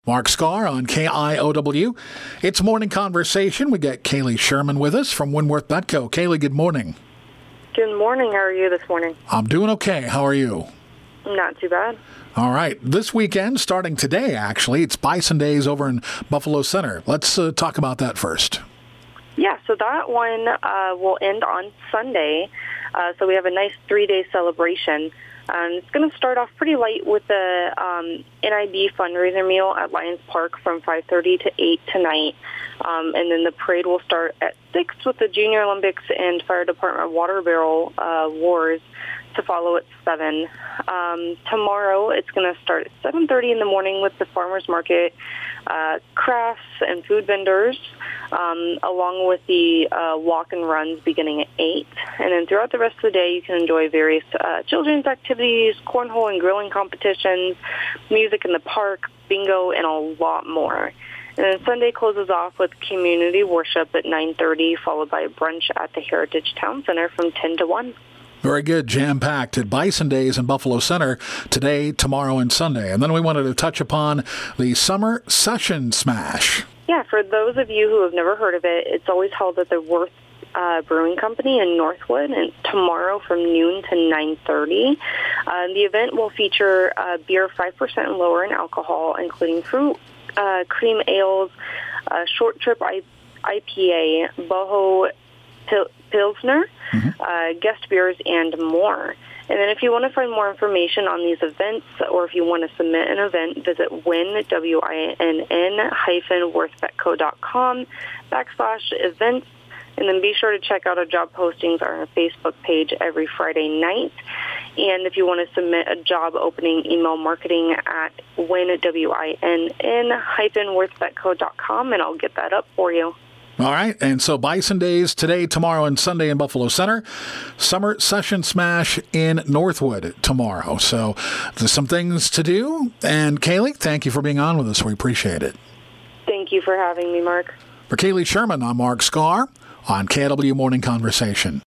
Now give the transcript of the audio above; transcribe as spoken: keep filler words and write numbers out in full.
Mark Scar on K I O W. It's Morning Conversation. We got Kaylee Sherman with us from Winworth Betco. Kaylee, good morning. Good morning. How are you this morning? I'm doing okay. How are you? Not too bad. All right. This weekend, starting today, actually, it's Bison Days over in Buffalo Center. Let's uh, talk about that first. Yeah, so that one uh, will end on Sunday. Uh, so we have a nice three-day celebration. And it's going to start off pretty light with the um, N I B fundraiser meal at Lions Park from five thirty to eight tonight. Um, and then the parade will start at six with the Junior Olympics and Fire Department water barrel uh, wars to follow at seven. Um, tomorrow it's going to start at seven thirty in the morning with the farmers market, uh, crafts and food vendors, um, along with the uh, walk and runs beginning at eight. And then throughout the rest of the day, you can enjoy various uh, children's activities, cornhole and grilling competitions, music in the park, bingo, and a lot more. And then Sunday closes off with community worship at nine thirty, followed by a brunch at the Heritage Town Center from ten to one. Very good. Jam-packed at Bison Days in Buffalo Center today, tomorrow, and Sunday. And then we wanted to touch upon the Summer Session Smash. Yeah, for those of you who have never heard of it, it's always held at the Worth uh, Brewing Company in Northwood, and tomorrow from noon to nine thirty. Uh, the event will feature uh, beer five percent and lower in alcohol, including fruit, uh, cream ales, uh, short trip I- IPA, boho Pil- Pilsner, mm-hmm. uh, guest beers, and more. And then if you want to find more information on these events, or if you want to submit an event, visit win, W I N N, hyphen, worthbetco dot com, backslash events. And then be sure to check out our job postings on our Facebook page every Friday night. And if you want to submit a job opening, email marketing at win, W I N N, hyphen, worthbetco dot com, and I'll get that up for you. All right, and so Bison Days today, tomorrow, and Sunday in Buffalo Center. Summer Session Smash in Northwood tomorrow. So there's some things to do. And Kaylee, thank you for being on with us. We appreciate it. Thank you for having me, Mark. For Kaylee Sherman, I'm Mark Scar on K I O W Morning Conversation.